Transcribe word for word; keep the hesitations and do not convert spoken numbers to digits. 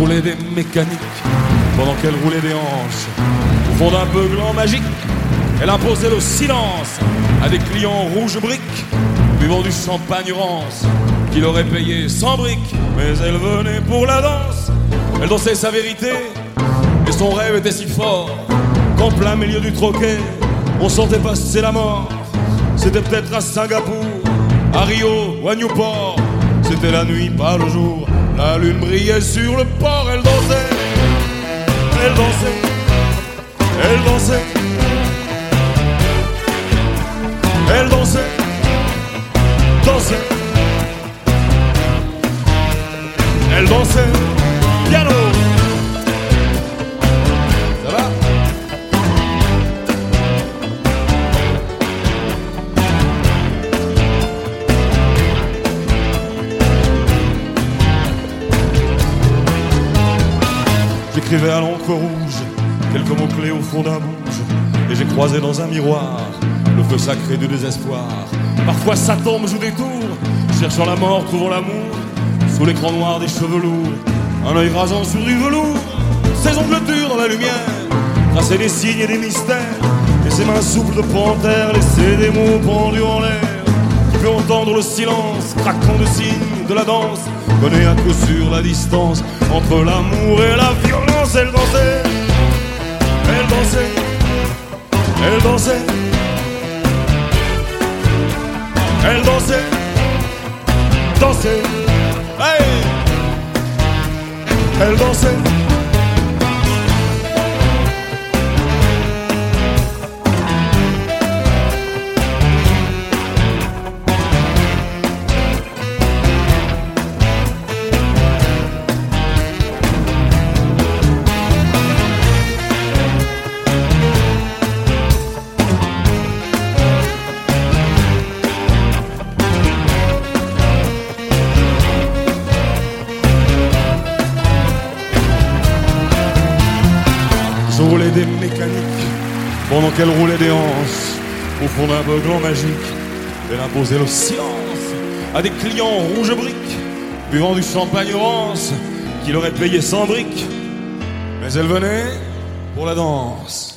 roulait des mécaniques pendant qu'elle roulait des hanches. Au fond d'un beuglant magique, elle imposait le silence à des clients rouges briques, buvant du champagne rance, qu'il aurait payé cent briques. Mais elle venait pour la danse, elle dansait sa vérité, et son rêve était si fort qu'en plein milieu du troquet, on sentait passer la mort. C'était peut-être à Singapour, à Rio ou à Newport. C'était la nuit, pas le jour. La lune brillait sur le port. Elle dansait, elle dansait, elle dansait, elle dansait, dansait, elle dansait, piano. Ça va? J'écrivais à l'encre rouge quelques mots-clés au fond d'un bouge, et j'ai croisé dans un miroir le feu sacré du désespoir. Parfois Satan me joue des tours, cherchant la mort, trouvant l'amour sous l'écran noir des cheveux lourds. Un œil rasant sur du velours, ses ongles durs dans la lumière traçaient des signes et des mystères, et ses mains souples de panthère laissaient des mots pendus en l'air. Qui peut entendre le silence craquant de signes de la danse, connaît à coup sûr la distance entre l'amour et la violence. Elle dansait, elle dansait, elle dansait, elle dansait, dansait, hey, elle dansait. Je roulais des mécaniques pendant qu'elle roulait des hanches au fond d'un beuglant magique. Elle imposait le silence à des clients rouges briques, buvant du champagne rance qu'il aurait payé cent briques. Mais elle venait pour la danse.